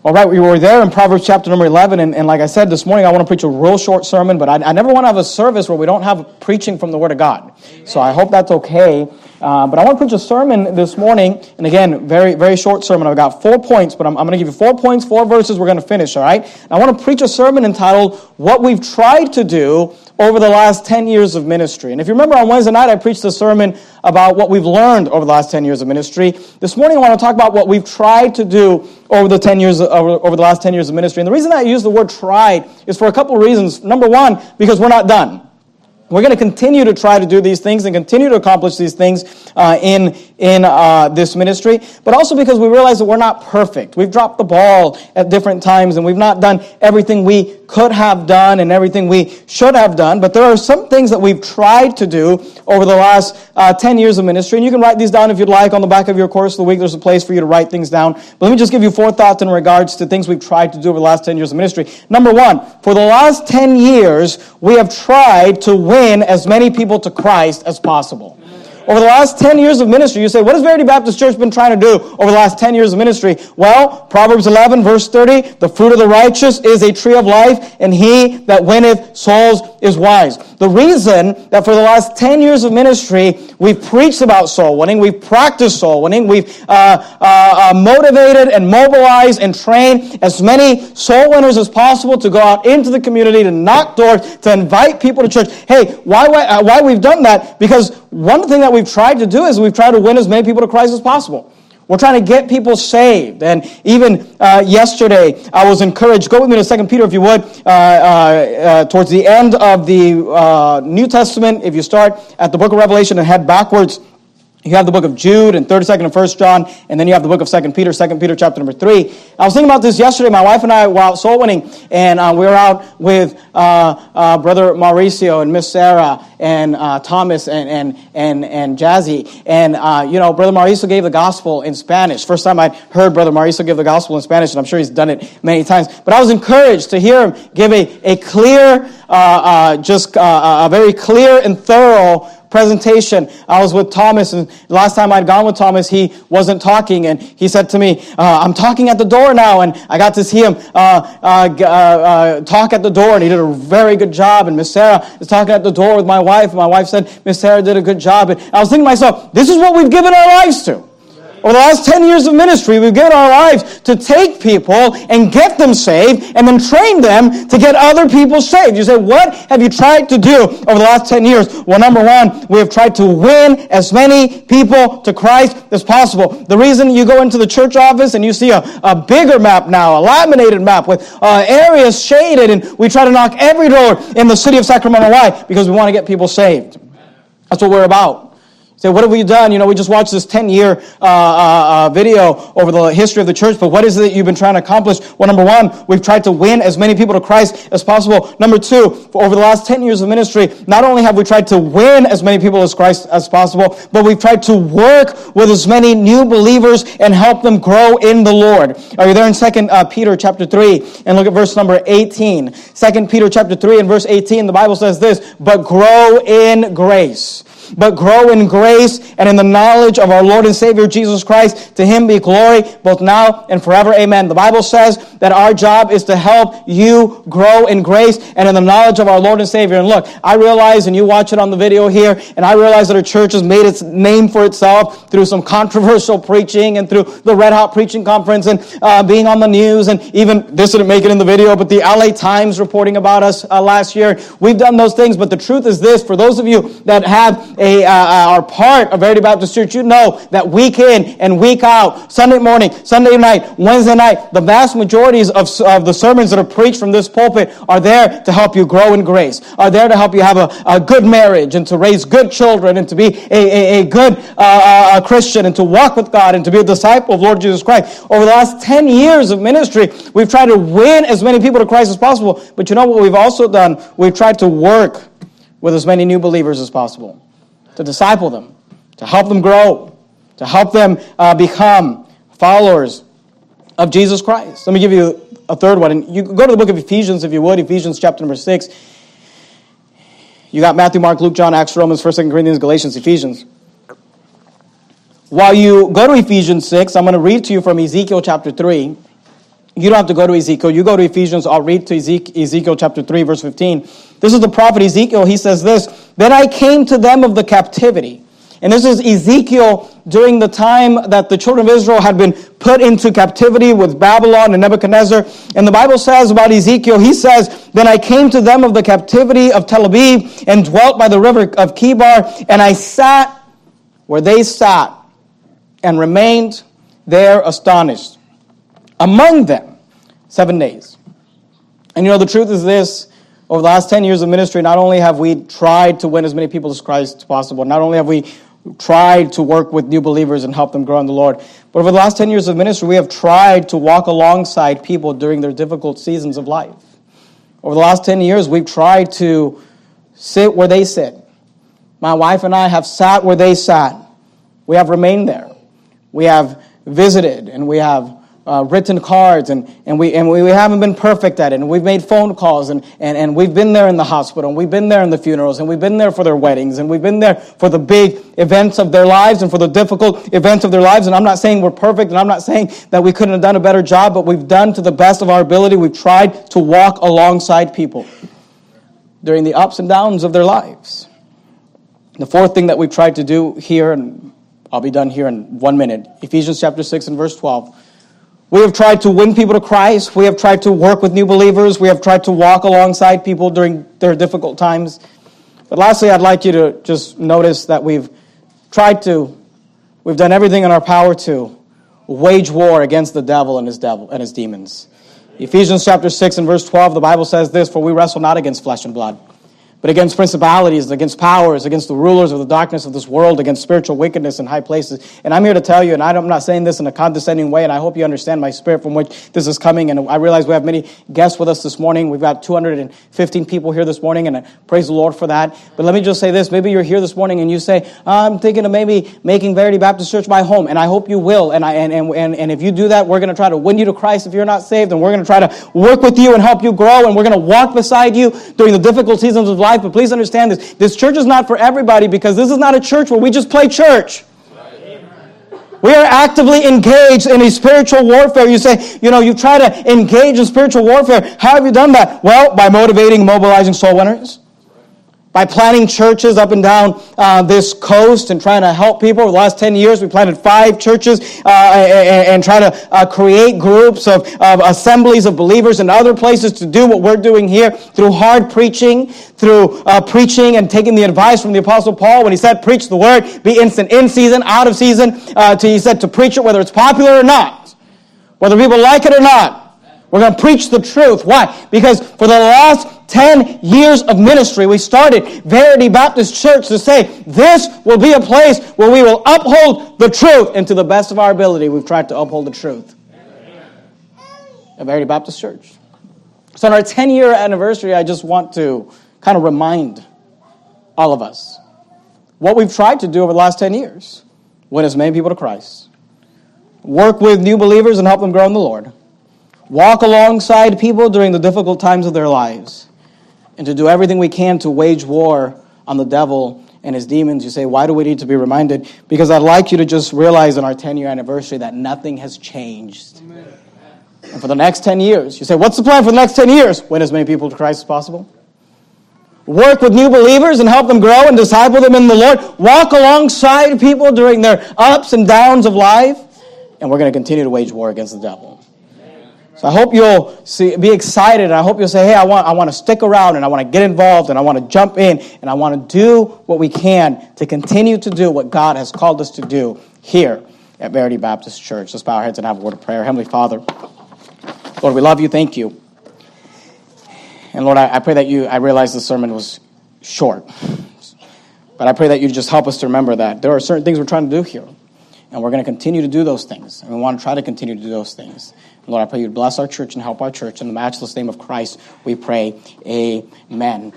All right, we were there in Proverbs chapter number 11, and like I said this morning, I want to preach a real short sermon, but I never want to have a service where we don't have preaching from the Word of God. So I hope that's okay. But I want to preach a sermon this morning, and again, very, very short sermon. I've got 4 points, but I'm going to give you 4 points, 4 verses. We're going to finish, all right? And I want to preach a sermon entitled, What We've Tried to Do over the last 10 years of ministry. And if you remember on Wednesday night, I preached a sermon about what we've learned over the last 10 years of ministry. This morning, I want to talk about what we've tried to do over the last 10 years of ministry. And the reason I use the word tried is for a couple of reasons. Number one, because we're not done. We're going to continue to try to do these things and continue to accomplish these things in this ministry, but also because we realize that we're not perfect. We've dropped the ball at different times, and we've not done everything we could have done and everything we should have done, but there are some things that we've tried to do over the last 10 years of ministry, and you can write these down if you'd like. On the back of your course of the week, there's a place for you to write things down, but let me just give you 4 thoughts in regards to things we've tried to do over the last 10 years of ministry. Number one, for the last 10 years, we have tried to win as many people to Christ as possible. Over the last 10 years of ministry, you say, what has Verity Baptist Church been trying to do over the last 10 years of ministry? Well, Proverbs 11, verse 30, the fruit of the righteous is a tree of life, and he that winneth souls is wise. The reason that for the last 10 years of ministry, we've preached about soul winning, we've practiced soul winning, we've motivated and mobilized and trained as many soul winners as possible to go out into the community, to knock doors, to invite people to church. Hey, why we've done that? Because one thing that we've tried to do is we've tried to win as many people to Christ as possible. We're trying to get people saved. And even yesterday, I was encouraged. Go with me to 2 Peter, if you would, towards the end of the New Testament. If you start at the book of Revelation and head backwards, you have the book of Jude and 3rd, 2nd, and 1st John, and then you have the book of 2 Peter chapter number 3. I was thinking about this yesterday. My wife and I were out soul winning, and we were out with Brother Mauricio and Miss Sarah and Thomas and Jazzy. And, Brother Mauricio gave the gospel in Spanish. First time I'd heard Brother Mauricio give the gospel in Spanish, and I'm sure he's done it many times. But I was encouraged to hear him give a clear, a very clear and thorough presentation. I was with Thomas, and last time I'd gone with Thomas, he wasn't talking, and he said to me, I'm talking at the door now, and I got to see him talk at the door, and he did a very good job, and Miss Sarah is talking at the door with my wife, and my wife said, Miss Sarah did a good job, and I was thinking to myself, this is what we've given our lives to. Over the last 10 years of ministry, we've given our lives to take people and get them saved and then train them to get other people saved. You say, what have you tried to do over the last 10 years? Well, number one, we have tried to win as many people to Christ as possible. The reason you go into the church office and you see a bigger map now, a laminated map with areas shaded, and we try to knock every door in the city of Sacramento. Why? Because we want to get people saved. That's what we're about. Say, what have we done? We just watched this 10-year video over the history of the church, but what is it that you've been trying to accomplish? Well, number one, we've tried to win as many people to Christ as possible. Number two, over the last 10 years of ministry, not only have we tried to win as many people as Christ as possible, but we've tried to work with as many new believers and help them grow in the Lord. Are you there in 2 Peter chapter 3? And look at verse number 18. 2 Peter chapter 3 and verse 18, the Bible says this, but grow in grace. But grow in grace and in the knowledge of our Lord and Savior Jesus Christ. To him be glory both now and forever. Amen. The Bible says that our job is to help you grow in grace and in the knowledge of our Lord and Savior. And look, I realize, and you watch it on the video here, and I realize that our church has made its name for itself through some controversial preaching and through the Red Hot Preaching Conference and being on the news, and even, this didn't make it in the video, but the LA Times reporting about us last year. We've done those things, but the truth is this, for those of you that have are part of Verity Baptist Church, you know that week in and week out, Sunday morning, Sunday night, Wednesday night, the vast majorities of the sermons that are preached from this pulpit are there to help you grow in grace, are there to help you have a good marriage and to raise good children and to be a good Christian and to walk with God and to be a disciple of Lord Jesus Christ. Over the last 10 years of ministry, we've tried to win as many people to Christ as possible, but you know what we've also done? We've tried to work with as many new believers as possible, to disciple them, to help them grow, to help them become followers of Jesus Christ. Let me give you a third one. And you go to the book of Ephesians, if you would, Ephesians chapter number 6. You got Matthew, Mark, Luke, John, Acts, Romans, 1st, 2nd Corinthians, Galatians, Ephesians. While you go to Ephesians 6, I'm going to read to you from Ezekiel chapter 3. You don't have to go to Ezekiel. You go to Ephesians. I'll read to Ezekiel chapter 3, verse 15. This is the prophet Ezekiel. He says this, "Then I came to them of the captivity." And this is Ezekiel during the time that the children of Israel had been put into captivity with Babylon and Nebuchadnezzar. And the Bible says about Ezekiel, he says, "Then I came to them of the captivity of Tel Aviv and dwelt by the river of Kibar, and I sat where they sat and remained there astonished. Among them 7 days." And the truth is this, over the last 10 years of ministry, not only have we tried to win as many people as Christ as possible, not only have we tried to work with new believers and help them grow in the Lord, but over the last 10 years of ministry, we have tried to walk alongside people during their difficult seasons of life. Over the last 10 years, we've tried to sit where they sit. My wife and I have sat where they sat. We have remained there. We have visited, and we have written cards, and we haven't been perfect at it, and we've made phone calls, and we've been there in the hospital, and we've been there in the funerals, and we've been there for their weddings, and we've been there for the big events of their lives and for the difficult events of their lives. And I'm not saying we're perfect, and I'm not saying that we couldn't have done a better job, but we've done to the best of our ability. We've tried to walk alongside people during the ups and downs of their lives. The fourth thing that we've tried to do here, and I'll be done here in 1 minute, Ephesians chapter 6 and verse 12. We have tried to win people to Christ. We have tried to work with new believers. We have tried to walk alongside people during their difficult times. But lastly, I'd like you to just notice that we've done everything in our power to wage war against the devil and his demons. Ephesians chapter 6 and verse 12, the Bible says this, "For we wrestle not against flesh and blood, but against principalities, against powers, against the rulers of the darkness of this world, against spiritual wickedness in high places." And I'm here to tell you, and I'm not saying this in a condescending way, and I hope you understand my spirit from which this is coming. And I realize we have many guests with us this morning. We've got 215 people here this morning, and I praise the Lord for that. But let me just say this. Maybe you're here this morning and you say, "I'm thinking of maybe making Verity Baptist Church my home," and I hope you will. And if you do that, we're going to try to win you to Christ if you're not saved, and we're going to try to work with you and help you grow, and we're going to walk beside you during the difficult seasons of life. But please understand this. This church is not for everybody, because this is not a church where we just play church. We are actively engaged in a spiritual warfare. You say, you try to engage in spiritual warfare. How have you done that? Well, by motivating and mobilizing soul winners. By planting churches up and down this coast and trying to help people. Over the last 10 years, we planted 5 churches and try to create groups of assemblies of believers in other places to do what we're doing here through hard preaching, through preaching and taking the advice from the Apostle Paul when he said, preach the word, be instant in season, out of season. He said to preach it whether it's popular or not, whether people like it or not. We're going to preach the truth. Why? Because for the last 10 years of ministry, we started Verity Baptist Church to say, this will be a place where we will uphold the truth. And to the best of our ability, we've tried to uphold the truth at Verity Baptist Church. So on our 10-year anniversary, I just want to kind of remind all of us what we've tried to do over the last 10 years. Win as many people to Christ. Work with new believers and help them grow in the Lord. Walk alongside people during the difficult times of their lives, and to do everything we can to wage war on the devil and his demons. You say, why do we need to be reminded? Because I'd like you to just realize on our 10-year anniversary that nothing has changed. Amen. And for the next 10 years, you say, what's the plan for the next 10 years? Win as many people to Christ as possible. Work with new believers and help them grow and disciple them in the Lord. Walk alongside people during their ups and downs of life. And we're going to continue to wage war against the devil. So I hope you'll be excited, and I hope you'll say, hey, I want to stick around, and I want to get involved, and I want to jump in, and I want to do what we can to continue to do what God has called us to do here at Verity Baptist Church. Let's bow our heads and have a word of prayer. Heavenly Father, Lord, we love you. Thank you. And Lord, I pray that I realize the sermon was short, but I pray that you just help us to remember that there are certain things we're trying to do here, and we're going to continue to do those things, and we want to try to continue to do those things. Lord, I pray you bless our church and help our church. In the matchless name of Christ, we pray. Amen.